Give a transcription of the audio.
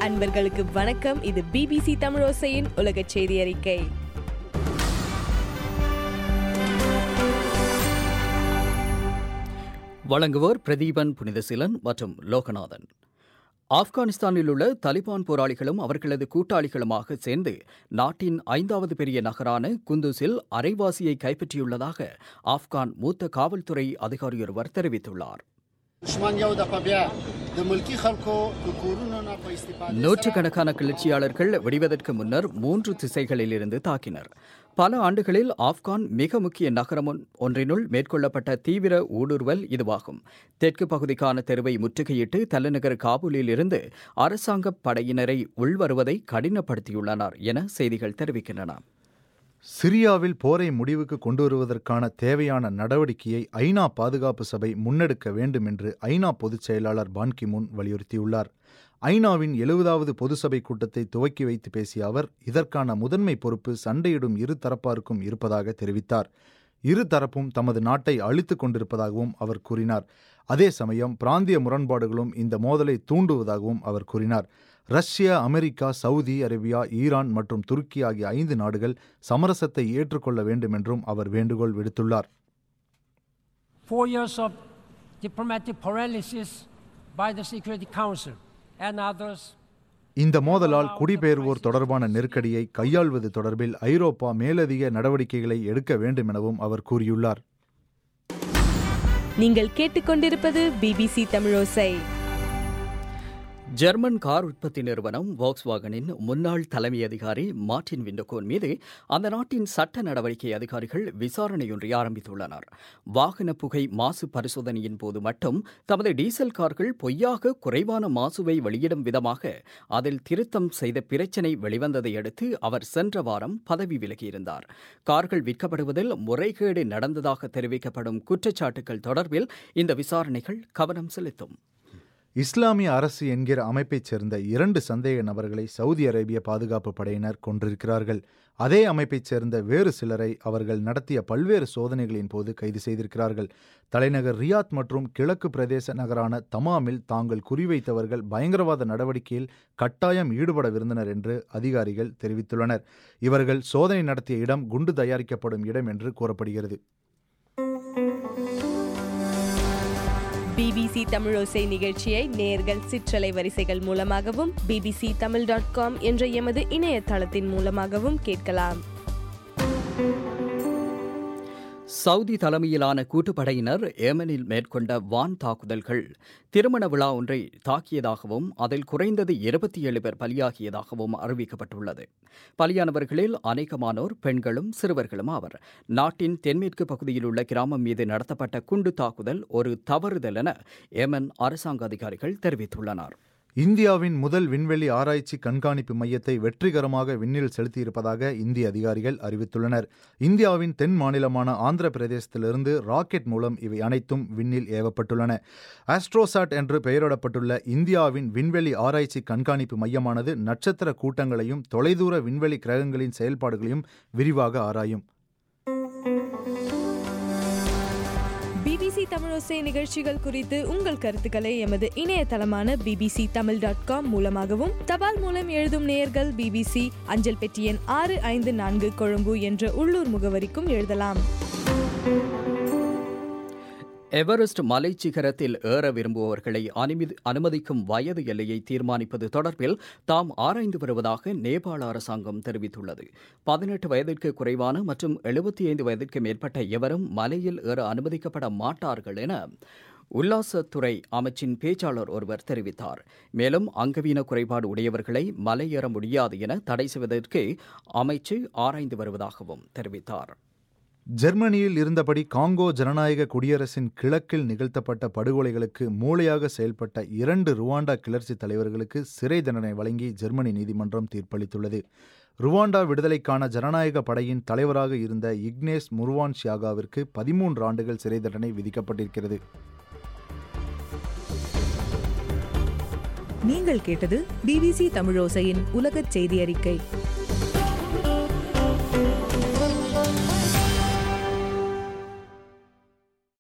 அன்பர்களுக்கு வணக்கம். இது BBC தமிழோசையின் உலகச் செய்தி அறிக்கை. வழங்குவோர் பிரதீபன் புனிதசீலன் மற்றும் லோகநாதன். ஆப்கானிஸ்தானில் உள்ள தலிபான் போராளிகளும் அவர்களது கூட்டாளிகளுமாக சேர்ந்து நாட்டின் 5வது பெரிய நகரான குந்துஸில் அரைவாசியை கைப்பற்றியுள்ளதாக ஆப்கான் மூத்த காவல்துறை அதிகாரியொருவர் தெரிவித்துள்ளார். நூற்றுக்கணக்கான கிளர்ச்சியாளர்கள் வெடிவதற்கு முன்னர் 3 திசைகளில் இருந்து தாக்கினர். பல ஆண்டுகளில் ஆப்கான் மிக முக்கிய நகரம் ஒன்றினுள் மேற்கொள்ளப்பட்ட தீவிர ஊடுருவல் இதுவாகும். தெற்கு பகுதிக்கான தெருவை முற்றுகையிட்டு தலைநகர் காபூலில் இருந்து அரசாங்க படையினரை உள்வருவதை கடினப்படுத்தியுள்ளனர் என செய்திகள் தெரிவிக்கின்றன. சிரியாவில் போரை முடிவுக்கு கொண்டு வருவதற்கான தேவையான நடவடிக்கையை ஐநா பாதுகாப்பு சபை முன்னெடுக்க வேண்டும் என்று ஐநா பொதுச் செயலாளர் பான் கி மூன் வலியுறுத்தியுள்ளார். ஐநாவின் 70வது பொதுசபை கூட்டத்தை துவக்கி வைத்து பேசிய அவர் இதற்கான முதன்மை பொறுப்பு சண்டையிடும் இரு தரப்பாருக்கும் இருப்பதாக தெரிவித்தார். இரு தரப்பும் தமது நாட்டை அழித்துக் கொண்டிருப்பதாகவும் அவர் கூறினார். அதே சமயம் பிராந்திய முரண்பாடுகளும் இந்த மோதலை தூண்டுவதாகவும் அவர் கூறினார். Russia, America, Saudi Arabia, Iran மற்றும் துருக்கி ஆகிய 5 நாடுகள் சமரசத்தை ஏற்றுக்கொள்ள வேண்டும் என்றும் அவர் வேண்டுகோள் விடுத்துள்ளார். 4 years of diplomatic paralysis by the Security Council and others. இந்த மோதலால் குடிபெயர்வோர் தொடர்பான நெருக்கடியை கையாள்வது தொடர்பில் ஐரோப்பா மேலதிக நடவடிக்கைகளை எடுக்க வேண்டும் எனவும் அவர் கூறியுள்ளார். நீங்கள் கேட்டுக்கொண்டிருப்பது BBC தமிழோசை. ஜெர்மன் கார் உற்பத்தி நிறுவனம் வோக்ஸ்வாகனின் முன்னாள் தலைமை அதிகாரி மார்டின் விண்டோகோன் மீது அந்த நாட்டின் சட்ட நடவடிக்கை அதிகாரிகள் விசாரணையொன்றை ஆரம்பித்துள்ளனர். வாகன புகை மாசு பரிசோதனையின் போது மட்டும் தமது டீசல் கார்கள் பொய்யாக குறைவான மாசுவை வெளியிடும் விதமாக அதில் திருத்தம் செய்த பிரச்சினை வெளிவந்ததை அடுத்து அவர் சென்ற வாரம் பதவி விலகியிருந்தார். கார்கள் விற்கப்படுவதில் முறைகேடு நடந்ததாக தெரிவிக்கப்படும் குற்றச்சாட்டுகள் தொடர்பில் இந்த விசாரணைகள் கவனம் செலுத்தும். இஸ்லாமிய அரசு என்கிற அமைப்பைச் சேர்ந்த 2 சந்தேக நபர்களை சவுதி அரேபிய பாதுகாப்பு படையினர் கொன்றிருக்கிறார்கள். அதே அமைப்பைச் சேர்ந்த வேறு சிலரை அவர்கள் நடத்திய பல்வேறு சோதனைகளின் போது கைது செய்திருக்கிறார்கள். தலைநகர் ரியாத் மற்றும் கிழக்கு பிரதேச நகரான தமாமில் தாங்கள் குறிவைத்தவர்கள் பயங்கரவாத நடவடிக்கையில் கட்டாயம் ஈடுபடவிருந்தனர் என்று அதிகாரிகள் தெரிவித்துள்ளனர். இவர்கள் சோதனை நடத்திய இடம் குண்டு தயாரிக்கப்படும் இடம் என்று கூறப்படுகிறது. BBC தமிழோசை நிகழ்ச்சியை நேயர்கள் சிற்றலை வரிசைகள் மூலமாகவும் bbctamil.com என்ற எமது இணையதளத்தின் மூலமாகவும் கேட்கலாம். சவுதி தலைமையிலான கூட்டுப்படையினர் ஏமனில் மேற்கொண்ட வான் தாக்குதல்கள் திருமண விழா ஒன்றை தாக்கியதாகவும் அதில் குறைந்தது 27 பேர் பலியாகியதாகவும் அறிவிக்கப்பட்டுள்ளது. பலியானவர்களில் அநேகமானோர் பெண்களும் சிறுவர்களும் ஆவர். நாட்டின் தென்மேற்கு பகுதியில் உள்ள கிராமம் மீது நடத்தப்பட்ட குண்டு தாக்குதல் ஒரு தவறுதல் என ஏமன் அரசாங்க அதிகாரிகள் தெரிவித்துள்ளனர். இந்தியாவின் முதல் விண்வெளி ஆராய்ச்சி கண்காணிப்பு மையத்தை வெற்றிகரமாக விண்ணில் செலுத்தியிருப்பதாக இந்திய அதிகாரிகள் அறிவித்துள்ளனர். இந்தியாவின் தென் மாநிலமான ஆந்திர பிரதேசத்திலிருந்து ராக்கெட் மூலம் இவை அனைத்தும் விண்ணில் ஏவப்பட்டுள்ளன. ஆஸ்ட்ரோசாட் என்று பெயரிடப்பட்டுள்ள இந்தியாவின் விண்வெளி ஆராய்ச்சி கண்காணிப்பு மையமானது நட்சத்திர கூட்டங்களையும் தொலைதூர விண்வெளி கிரகங்களின் செயல்பாடுகளையும் விரிவாக ஆராயும். BBC தமிழோசை நிகழ்ச்சிகள் குறித்து உங்கள் கருத்துக்களை எமது இணையதளமான bbctamil.com மூலமாகவும் தபால் மூலம் எழுதும் நேயர்கள் BBC அஞ்சல் பெட்டி எண் 654 கொழும்பு என்ற உள்ளூர் முகவரிக்கும் எழுதலாம். எவரெஸ்ட் மலைச்சிகரத்தில் ஏற விரும்புபவர்களை அனுமதிக்கும் வயது எல்லையை தீர்மானிப்பது தொடர்பில் தாம் ஆராய்ந்து வருவதாக நேபாள அரசாங்கம் தெரிவித்துள்ளது. 18 வயதிற்கு குறைவான மற்றும் 75 வயதிற்கு மேற்பட்ட எவரும் மலையில் ஏற அனுமதிக்கப்பட மாட்டார்கள் என உல்லாசத்துறை அமைச்சின் பேச்சாளர் ஒருவர் தெரிவித்தார். மேலும் அங்கவீன குறைபாடு உடையவர்களை மலையேற முடியாது என தடை செய்வதற்கு அமைச்சு ஆராய்ந்து வருவதாகவும் தெரிவித்தார். ஜெர்மனியில் இருந்தபடி காங்கோ ஜனநாயக குடியரசின் கிழக்கில் நிகழ்த்தப்பட்ட படுகொலைகளுக்கு மூளையாக செயல்பட்ட 2 ருவாண்டா கிளர்ச்சி தலைவர்களுக்கு சிறை தண்டனை வழங்கி ஜெர்மனி நீதிமன்றம் தீர்ப்பளித்துள்ளது. ருவாண்டா விடுதலைக்கான ஜனநாயக படையின் தலைவராக இருந்த இக்னேஸ் முர்வான்ஷியாகாவிற்கு 13 ஆண்டுகள் சிறை தண்டனை விதிக்கப்பட்டிருக்கிறது. நீங்கள் கேட்டது BBC தமிழோசையின் உலகச் செய்தி அறிக்கை.